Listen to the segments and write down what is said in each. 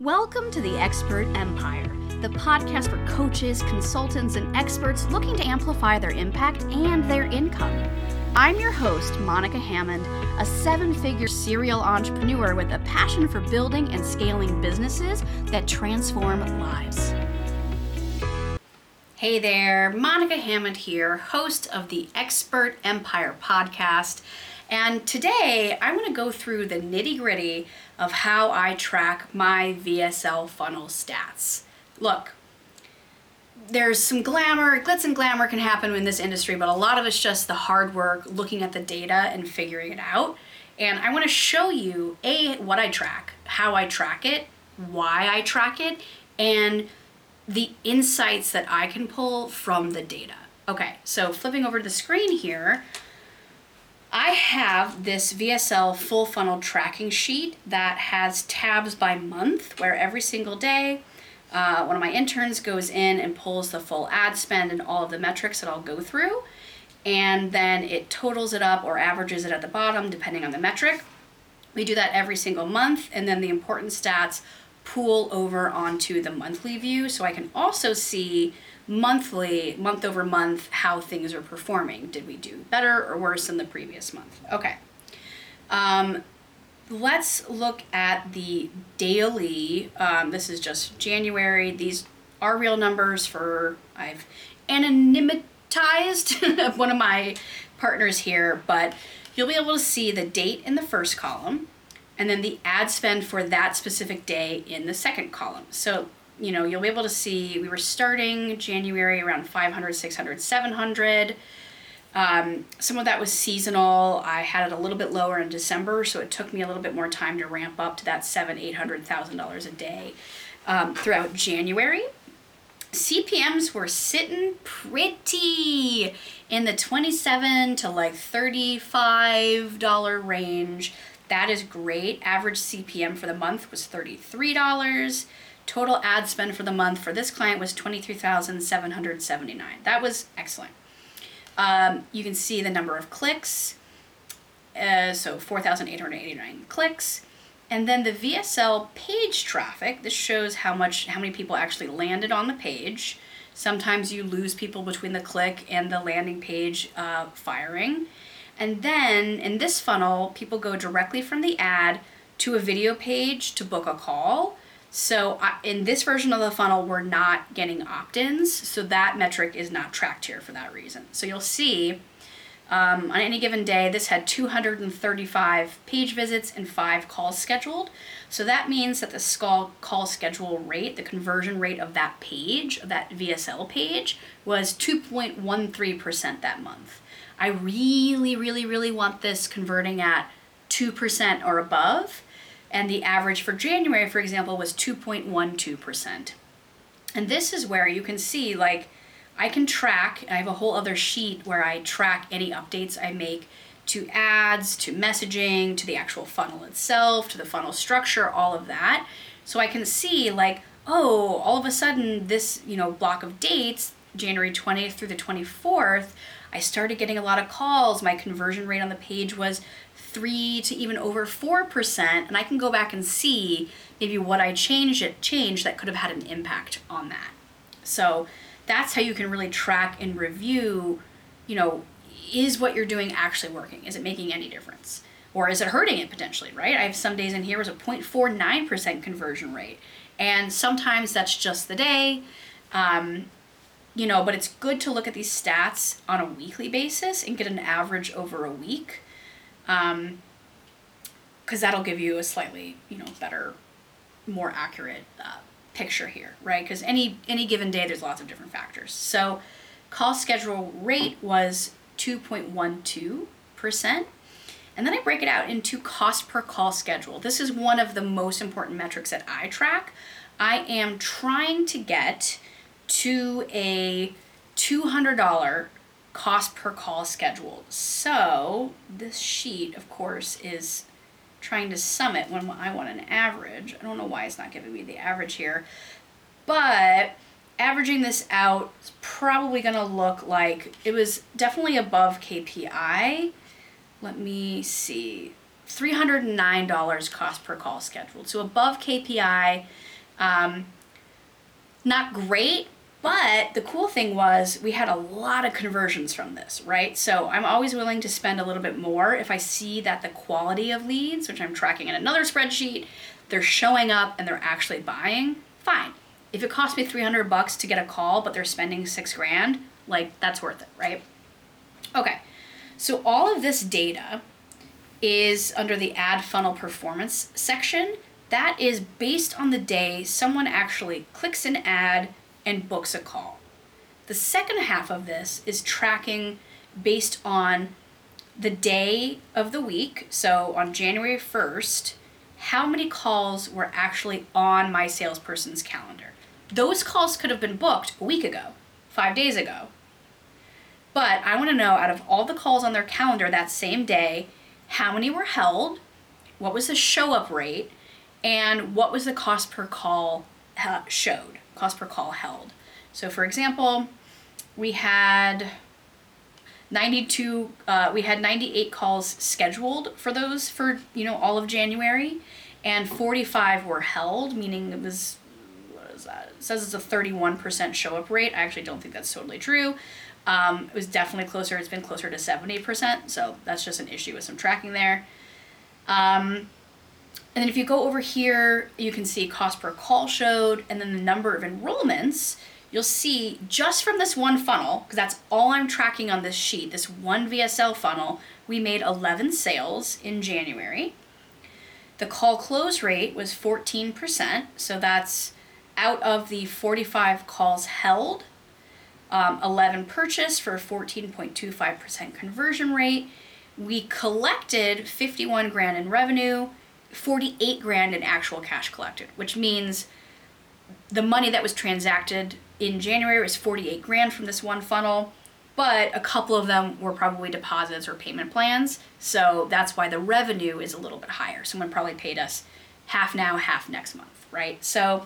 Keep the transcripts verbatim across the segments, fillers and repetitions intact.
Welcome to the Expert Empire, the podcast for coaches, consultants, and experts looking to amplify their impact and their income. I'm your host, Monica Hammond, a seven-figure serial entrepreneur with a passion for building and scaling businesses that transform lives. Hey there, Monica Hammond here, host of the Expert Empire podcast. And today I'm going to go through the nitty-gritty of how I track my V S L funnel stats. Look, there's some glamour, glitz and glamour can happen in this industry, but a lot of it's just the hard work, looking at the data and figuring it out. And I want to show you, A, what I track, how I track it, why I track it, and the insights that I can pull from the data. Okay, so flipping over to the screen here, I have this V S L full funnel tracking sheet that has tabs by month, where every single day, uh, one of my interns goes in and pulls the full ad spend and all of the metrics that I'll go through. And then it totals it up or averages it at the bottom, depending on the metric. We do that every single month. And then the important stats pool over onto the monthly view. So I can also see monthly, month over month, how things are performing. Did we do better or worse than the previous month? Okay. Um, let's look at the daily. Um, this is just January. These are real numbers for, I've anonymatized one of my partners here, but you'll be able to see the date in the first column and then the ad spend for that specific day in the second column. So you know, you'll be able to see we were starting January around five hundred, six hundred, seven hundred. Um, some of that was seasonal. I had it a little bit lower in December, so it took me a little bit more time to ramp up to that seven, eight hundred thousand dollars a day um, throughout January. C P Ms were sitting pretty in the twenty-seven to like thirty-five dollars range. That is great. Average C P M for the month was thirty-three dollars. Total ad spend for the month for this client was twenty-three thousand seven hundred seventy-nine dollars. That was excellent. Um, you can see the number of clicks, uh, so four thousand eight hundred eighty-nine clicks. And then the V S L page traffic, this shows how much, how many people actually landed on the page. Sometimes you lose people between the click and the landing page uh, firing. And then in this funnel, people go directly from the ad to a video page to book a call. So uh, in this version of the funnel, we're not getting opt-ins, so that metric is not tracked here for that reason. So you'll see um, on any given day, this had two hundred thirty-five page visits and five calls scheduled. So that means that the call, call schedule rate, the conversion rate of that page, of that V S L page, was two point one three percent that month. I really, really, really want this converting at two percent or above. And the average for January, for example, was two point one two percent. And this is where you can see, like, I can track, I have a whole other sheet where I track any updates I make to ads, to messaging, to the actual funnel itself, to the funnel structure, all of that. So I can see, like, oh, all of a sudden this, you know, block of dates, January twentieth through the twenty-fourth, I started getting a lot of calls. My conversion rate on the page was three to even over four percent, and I can go back and see maybe what I changed it changed that could have had an impact on that. So that's how you can really track and review, you know, is what you're doing actually working? Is it making any difference? Or is it hurting it potentially, right? I have some days in here was a zero point four nine percent conversion rate, and sometimes that's just the day. Um, you know, but it's good to look at these stats on a weekly basis and get an average over a week. Um, because that'll give you a slightly, you know, better, more accurate uh, picture here, right? Because any any given day, there's lots of different factors. So call schedule rate was two point one two percent. And then I break it out into cost per call schedule. This is one of the most important metrics that I track. I am trying to get to a two hundred dollars cost per call scheduled. So this sheet, of course, is trying to sum it when I want an average. I don't know why it's not giving me the average here, but averaging this out is probably going to look like it was definitely above K P I. Let me see. three hundred nine dollars cost per call scheduled. So above K P I, Um, not great, but the cool thing was we had a lot of conversions from this, right? So I'm always willing to spend a little bit more if I see that the quality of leads, which I'm tracking in another spreadsheet, they're showing up and they're actually buying, fine. If it costs me three hundred bucks to get a call, but they're spending six grand, like that's worth it, right? Okay, so all of this data is under the ad funnel performance section. That is based on the day someone actually clicks an ad and books a call. The second half of this is tracking based on the day of the week. So on January first, how many calls were actually on my salesperson's calendar? Those calls could have been booked a week ago, five days ago. But I want to know, out of all the calls on their calendar that same day, how many were held, what was the show up rate, and what was the cost per call uh, showed, cost per call held. So for example, we had ninety-two, uh, we had ninety-eight calls scheduled for those for, you know, all of January, and forty-five were held, meaning it was, what is that? It says it's a thirty-one percent show up rate. I actually don't think that's totally true. Um, it was definitely closer, it's been closer to seventy percent, so that's just an issue with some tracking there. Um, and then if you go over here, you can see cost per call showed, and then the number of enrollments. You'll see just from this one funnel, because that's all I'm tracking on this sheet, this one V S L funnel, we made eleven sales in January. The call close rate was fourteen percent, so that's out of the forty-five calls held. Um, eleven purchased for fourteen point two five percent conversion rate. We collected fifty-one grand in revenue, forty-eight grand in actual cash collected, which means the money that was transacted in January was forty-eight grand from this one funnel, but a couple of them were probably deposits or payment plans. So that's why the revenue is a little bit higher. Someone probably paid us half now, half next month, right? So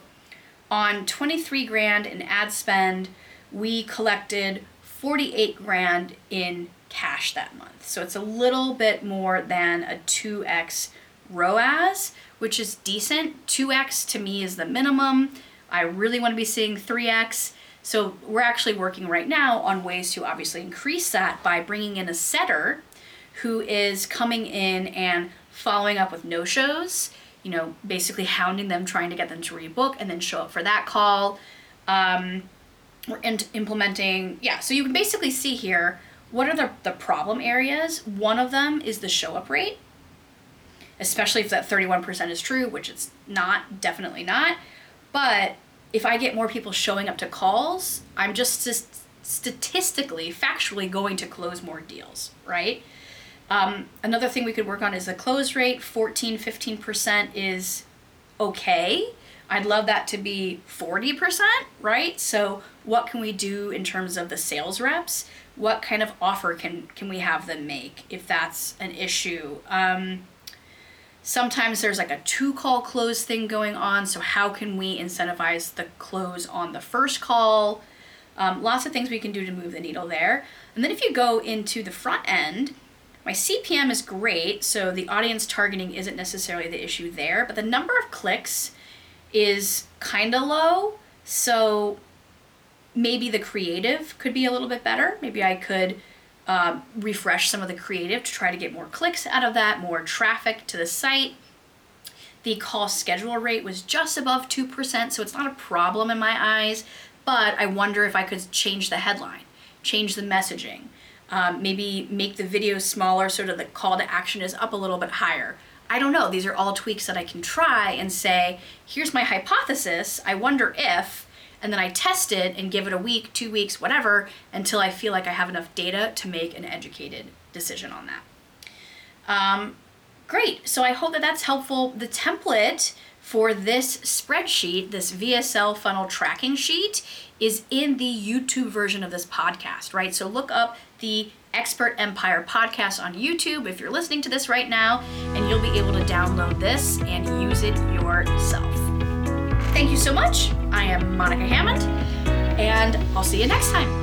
on twenty-three grand in ad spend, we collected forty-eight grand in cash that month. So it's a little bit more than a two X R O A S, which is decent. two X to me is the minimum. I really want to be seeing three X. So we're actually working right now on ways to obviously increase that by bringing in a setter who is coming in and following up with no-shows, you know, basically hounding them, trying to get them to rebook and then show up for that call. Um, We're in- implementing, yeah, so you can basically see here, what are the, the problem areas? One of them is the show up rate, especially if that thirty-one percent is true, which it's not, definitely not. But if I get more people showing up to calls, I'm just st- statistically, factually going to close more deals, right? Um, another thing we could work on is the close rate. fourteen, fifteen percent is okay. I'd love that to be forty percent, right? So what can we do in terms of the sales reps? What kind of offer can, can we have them make if that's an issue? Um, sometimes there's like a two call close thing going on. So how can we incentivize the close on the first call? Um, lots of things we can do to move the needle there. And then if you go into the front end, my C P M is great. So the audience targeting isn't necessarily the issue there, but the number of clicks is kind of low. So maybe the creative could be a little bit better. Maybe I could um, refresh some of the creative to try to get more clicks out of that, more traffic to the site. The call schedule rate was just above two percent, so it's not a problem in my eyes, but I wonder if I could change the headline, change the messaging, um, maybe make the video smaller so that the call to action is up a little bit higher. I don't know. These are all tweaks that I can try and say, here's my hypothesis. I wonder if, and then I test it and give it a week, two weeks, whatever, until I feel like I have enough data to make an educated decision on that. Um, great. So I hope that that's helpful. The template for this spreadsheet, this V S L funnel tracking sheet, is in the YouTube version of this podcast, right? So look up the Expert Empire podcast on YouTube if you're listening to this right now, and you'll be able to download this and use it yourself. Thank you so much. I am Monica Hammond, and I'll see you next time.